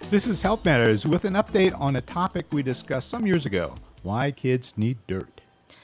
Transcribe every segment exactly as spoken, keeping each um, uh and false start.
This is Health Matters with an update on a topic we discussed some years ago, why kids need dirt.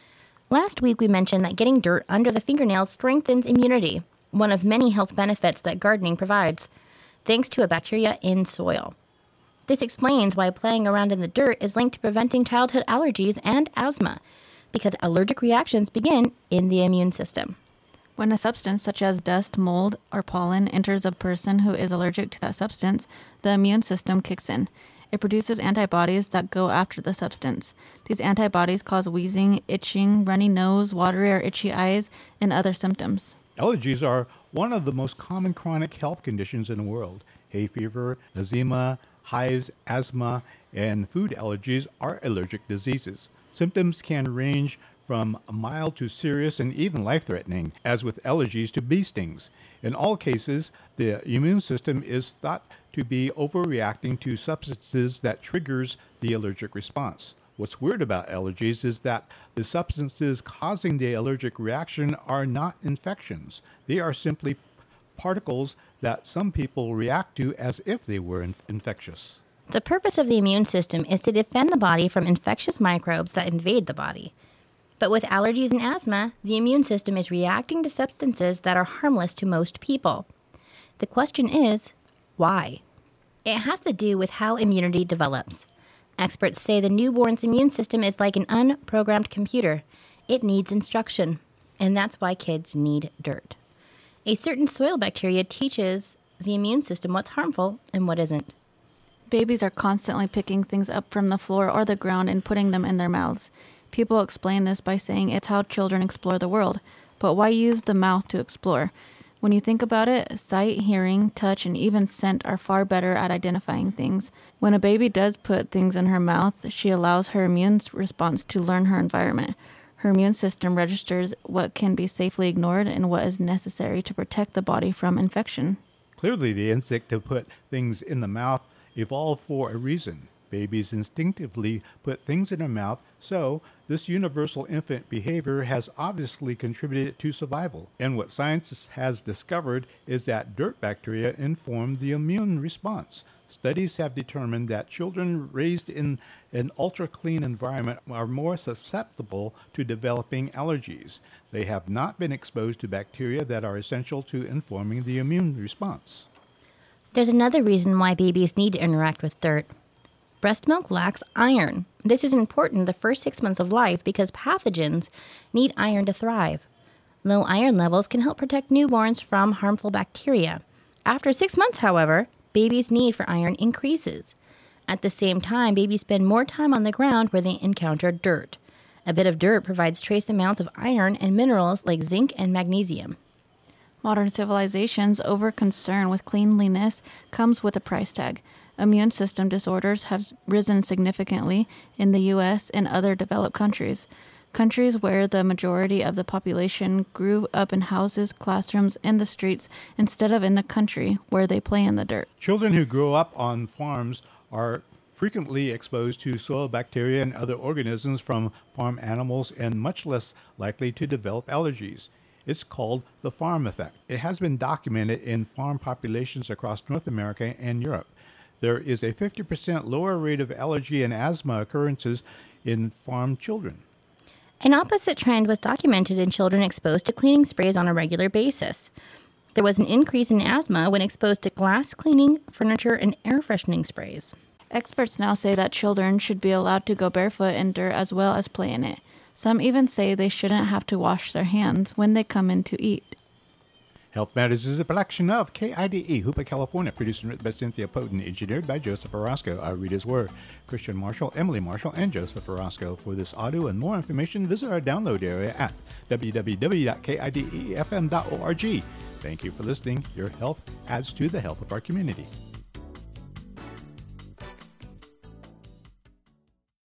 Last week we mentioned that getting dirt under the fingernails strengthens immunity, one of many health benefits that gardening provides, thanks to a bacteria in soil. This explains why playing around in the dirt is linked to preventing childhood allergies and asthma, because allergic reactions begin in the immune system. When a substance such as dust, mold, or pollen enters a person who is allergic to that substance, the immune system kicks in. It produces antibodies that go after the substance. These antibodies cause wheezing, itching, runny nose, watery or itchy eyes, and other symptoms. Allergies are one of the most common chronic health conditions in the world. Hay fever, eczema, hives, asthma, and food allergies are allergic diseases. Symptoms can range from mild to serious and even life-threatening, as with allergies to bee stings. In all cases, the immune system is thought to be overreacting to substances that triggers the allergic response. What's weird about allergies is that the substances causing the allergic reaction are not infections. They are simply particles that some people react to as if they were in- infectious. The purpose of the immune system is to defend the body from infectious microbes that invade the body. But with allergies and asthma, the immune system is reacting to substances that are harmless to most people. The question is, why? It has to do with how immunity develops. Experts say the newborn's immune system is like an unprogrammed computer. It needs instruction, and that's why kids need dirt. A certain soil bacteria teaches the immune system what's harmful and what isn't. Babies are constantly picking things up from the floor or the ground and putting them in their mouths. People explain this by saying it's how children explore the world. But why use the mouth to explore? When you think about it, sight, hearing, touch, and even scent are far better at identifying things. When a baby does put things in her mouth, she allows her immune response to learn her environment. Her immune system registers what can be safely ignored and what is necessary to protect the body from infection. Clearly, the instinct to put things in the mouth evolved for a reason. Babies instinctively put things in their mouth, so this universal infant behavior has obviously contributed to survival. And what science has discovered is that dirt bacteria inform the immune response. Studies have determined that children raised in an ultra-clean environment are more susceptible to developing allergies. They have not been exposed to bacteria that are essential to informing the immune response. There's another reason why babies need to interact with dirt. Breast milk lacks iron. This is important the first six months of life because pathogens need iron to thrive. Low iron levels can help protect newborns from harmful bacteria. After six months, however, babies' need for iron increases. At the same time, babies spend more time on the ground where they encounter dirt. A bit of dirt provides trace amounts of iron and minerals like zinc and magnesium. Modern civilization's over-concern with cleanliness comes with a price tag. Immune system disorders have risen significantly in the U S and other developed countries. Countries where the majority of the population grew up in houses, classrooms, and the streets instead of in the country where they play in the dirt. Children who grow up on farms are frequently exposed to soil bacteria and other organisms from farm animals and much less likely to develop allergies. It's called the farm effect. It has been documented in farm populations across North America and Europe. There is a fifty percent lower rate of allergy and asthma occurrences in farm children. An opposite trend was documented in children exposed to cleaning sprays on a regular basis. There was an increase in asthma when exposed to glass cleaning, furniture, and air freshening sprays. Experts now say that children should be allowed to go barefoot in dirt as well as play in it. Some even say they shouldn't have to wash their hands when they come in to eat. Health Matters is a production of K I D E, Hoopa, California, produced and written by Cynthia Poten, engineered by Joseph Orozco. Our readers were Christian Marshall, Emily Marshall, and Joseph Orozco. For this audio and more information, visit our download area at w w w dot k i d e f m dot org. Thank you for listening. Your health adds to the health of our community.